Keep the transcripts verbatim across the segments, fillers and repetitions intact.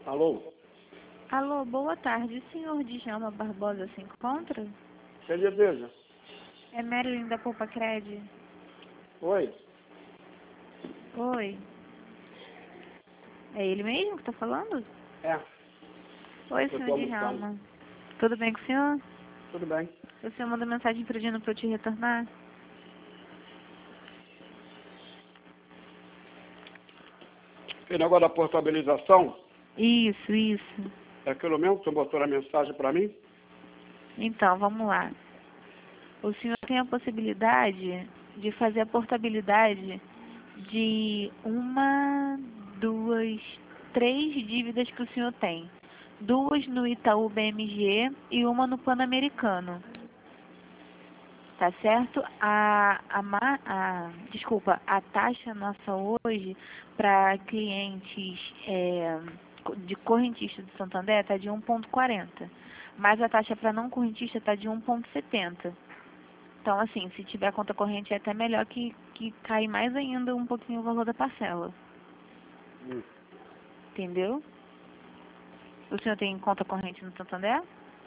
Alô? Alô, boa tarde. O senhor Djalma Barbosa se encontra? Quem deseja? É Marilyn da Poupa Cred. Oi? Oi. É ele mesmo que tá falando? É, Oi, eu senhor tô almoçando. Djalma. Tudo bem com o senhor? Tudo bem. O senhor mandou mensagem pedindo pra eu te retornar? E negócio da portabilização, Isso, isso. é aquilo mesmo que você botou na mensagem para mim? Então, vamos lá. O senhor tem a possibilidade de fazer a portabilidade de uma, duas, três dívidas que o senhor tem. Duas no Itaú B M G e uma no Pan-Americano. Tá certo? A, a, ma- a, desculpa, a taxa nossa hoje para clientes é, de correntista do Santander está de um ponto quarenta. Mas a taxa para não correntista está de um ponto setenta. Então, assim, se tiver conta corrente é até melhor que, que cai mais ainda um pouquinho o valor da parcela. Hum. Entendeu? O senhor tem conta corrente no Santander?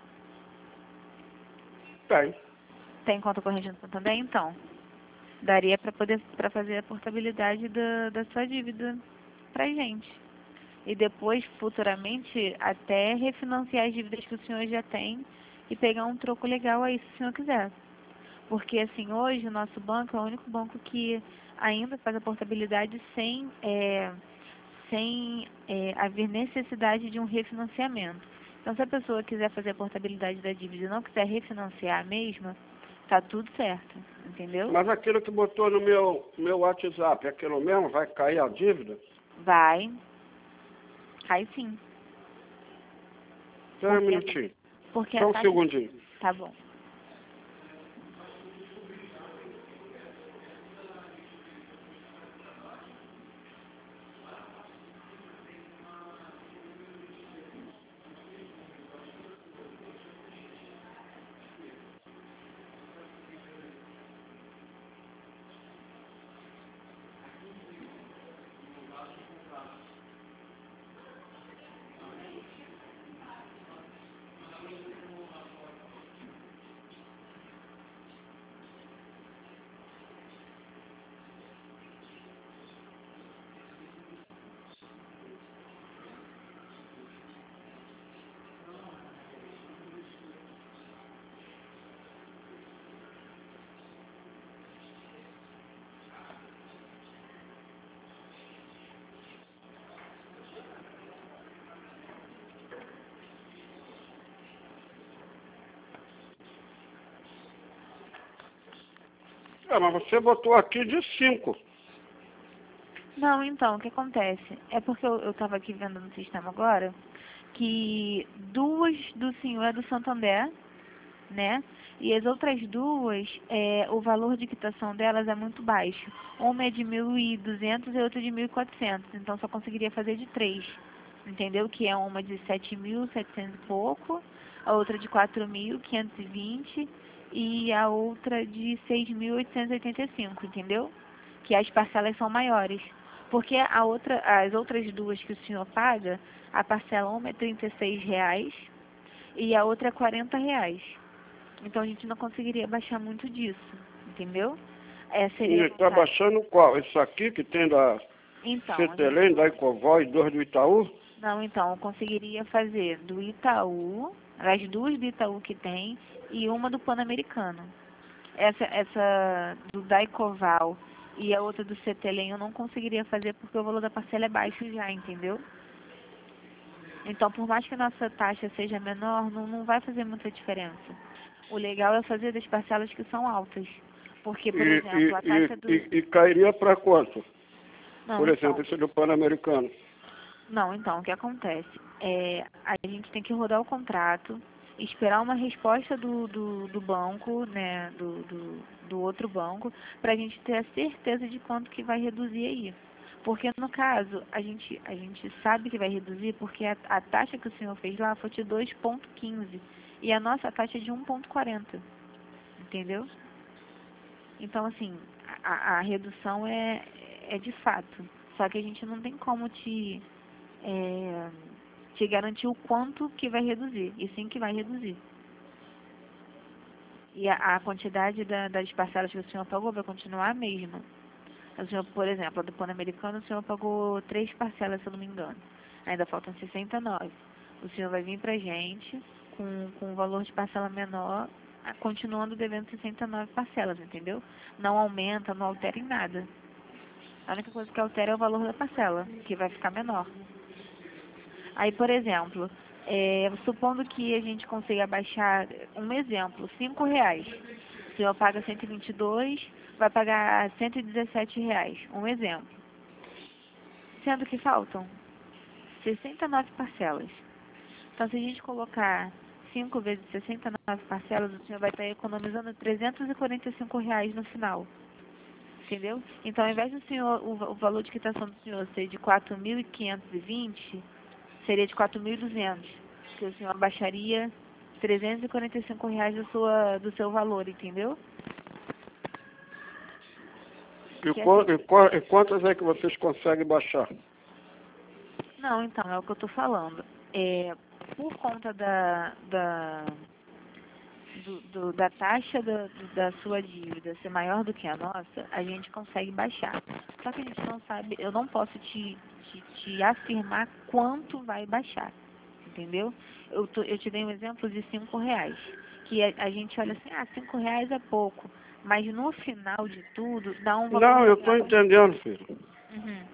Tem. Tem conta corrente no Santander? Então, daria para poder para fazer a portabilidade da, da sua dívida pra gente. E depois, futuramente, até refinanciar as dívidas que o senhor já tem e pegar um troco legal aí, se o senhor quiser. Porque, assim, hoje o nosso banco é o único banco que ainda faz a portabilidade sem, é, sem é, haver necessidade de um refinanciamento. Então, se a pessoa quiser fazer a portabilidade da dívida e não quiser refinanciar a mesma, tá tudo certo, entendeu? Mas aquilo que botou no meu, meu WhatsApp, é aquilo mesmo? Vai cair a dívida? Vai, cai sim. Espera um Porque, minutinho. porque Só a um taxa... segundinho. Tá bom. É, mas você botou aqui de cinco. Não, então, o que acontece? É porque eu, eu tava aqui vendo no sistema agora que duas do senhor é do Santander, né? E as outras duas, é, o valor de quitação delas é muito baixo. Uma é de mil e duzentos e outra de mil e quatrocentos. Então só conseguiria fazer de três. Entendeu? Que é uma de sete mil e setecentos e pouco, a outra de quatro mil quinhentos e vinte e a outra de seis mil oitocentos e oitenta e cinco, entendeu? Que as parcelas são maiores. Porque a outra, as outras duas que o senhor paga, a parcela uma é trinta e seis reais e a outra é quarenta reais. Então a gente não conseguiria baixar muito disso, entendeu? É, E seria está baixando qual? Isso aqui que tem da Então, a gente... Cetelém, da Ecovó e dois do Itaú? Não, então, eu conseguiria fazer do Itaú, as duas do Itaú que tem, e uma do Pan-Americano. Essa, essa do Daicoval e a outra do Cetelém eu não conseguiria fazer porque o valor da parcela é baixo já, entendeu? Então, por mais que a nossa taxa seja menor, não, não vai fazer muita diferença. O legal é fazer das parcelas que são altas. Porque, por E, exemplo, a e, taxa e, do... e, e cairia para quanto? Não, Por então, exemplo, esse do Pan-Americano. não, então, o que acontece? É, a gente tem que rodar o contrato, esperar uma resposta do, do, do banco, né, do, do, do outro banco, para a gente ter a certeza de quanto que vai reduzir aí. Porque, no caso, a gente, a gente sabe que vai reduzir porque a, a taxa que o senhor fez lá foi de dois ponto quinze e a nossa taxa é de um ponto quarenta, entendeu? Então, assim, a, a redução é, é de fato, só que a gente não tem como te... É, te garantir o quanto que vai reduzir, e sim que vai reduzir. E a, a quantidade da, das parcelas que o senhor pagou vai continuar a mesma. O senhor, por exemplo, a do Pan-Americano, o senhor pagou três parcelas, se eu não me engano. Ainda faltam sessenta e nove. O senhor vai vir pra gente com, com um valor de parcela menor, a- continuando devendo sessenta e nove parcelas, entendeu? Não aumenta, não altera em nada. A única coisa que altera é o valor da parcela, que vai ficar menor. Aí, por exemplo, é, supondo que a gente consiga baixar, um exemplo, cinco reais. O senhor paga cento e vinte e dois, vai pagar cento e dezessete reais. Um exemplo. Sendo que faltam sessenta e nove parcelas. Então, se a gente colocar cinco vezes sessenta e nove parcelas, o senhor vai estar economizando trezentos e quarenta e cinco reais no final. Entendeu? Então, ao invés do senhor, o, o valor de quitação do senhor ser de quatro mil quinhentos e vinte, seria de quatro mil e duzentos, que o senhor abaixaria trezentos e quarenta e cinco reais do, sua, do seu valor, entendeu? E, Que qu assim, e, qu e quantas é que vocês conseguem baixar? não, então, é o que eu estou falando. É, por conta da, da, do, do- da taxa da, do- da sua dívida ser maior do que a nossa, a gente consegue baixar. Só que a gente não sabe, eu não posso te, te, te afirmar quanto vai baixar, entendeu? Eu, tô- eu te dei um exemplo de cinco reais, que a, a gente olha assim, ah, cinco reais é pouco, mas no final de tudo dá um valor Não, eu estou legal. entendendo, filho. Uhum.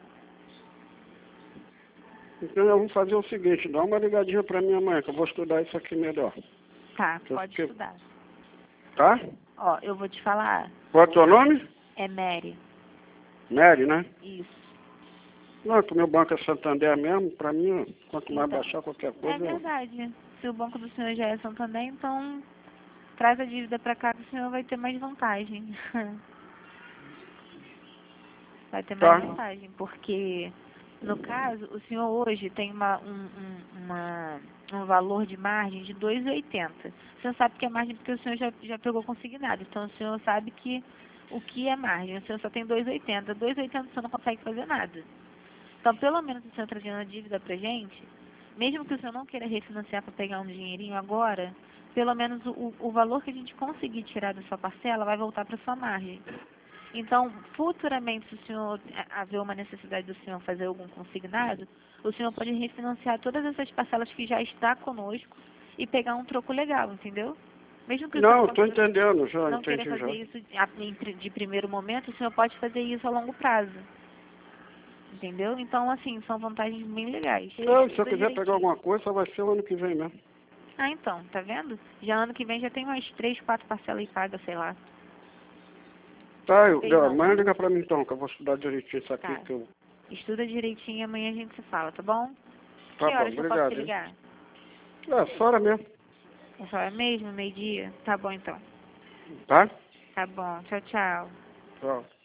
Então eu vou fazer o seguinte, dá uma ligadinha para minha mãe, que eu vou estudar isso aqui melhor. Tá, Eu pode fiquei- estudar. Tá? Ó, eu vou te falar, Qual é o teu nome? é Mary, Mary, né? isso. Não, que o meu banco é Santander mesmo, para mim, quanto mais Então, baixar qualquer é coisa, eu... verdade. Se o banco do senhor já é Santander, então traz a dívida para cá que o senhor vai ter mais vantagem. Vai ter mais Tá. vantagem, porque no caso, o senhor hoje tem uma, um, um, uma, um valor de margem de dois e oitenta. O senhor sabe que é margem porque o senhor já, já pegou consignado. Então o senhor sabe que o que é margem. O senhor só tem dois e oitenta. dois e oitenta o senhor não consegue fazer nada. Então, pelo menos o senhor trazendo a dívida pra gente, mesmo que o senhor não queira refinanciar para pegar um dinheirinho agora, pelo menos o, o valor que a gente conseguir tirar da sua parcela vai voltar para sua margem. Então, futuramente, se o senhor a- haver uma necessidade do senhor fazer algum consignado, o senhor pode refinanciar todas essas parcelas que já está conosco e pegar um troco legal, entendeu? Mesmo que o senhor Não, não, estou consiga- entendendo, já não queira entendi já. fazer isso de, a- em pri- de primeiro momento, o senhor pode fazer isso a longo prazo. Entendeu? Então, assim, são vantagens bem legais. Não, se eu Estuda quiser pegar direitinho. alguma coisa, só vai ser o ano que vem mesmo. Ah, então, tá vendo? Já ano que vem já tem umas três, quatro parcelas aí pagas, sei lá. Tá, eu, Fez eu, não. amanhã liga pra mim então, que eu vou estudar direitinho isso aqui, Tá. que eu... Estuda direitinho e amanhã a gente se fala, tá bom? Tá Que bom, horas que eu posso te obrigado, hein? ligar? É, fora mesmo, Essa hora mesmo, meio-dia? Tá bom, então. tá? Tá bom. Tchau, tchau. Tchau.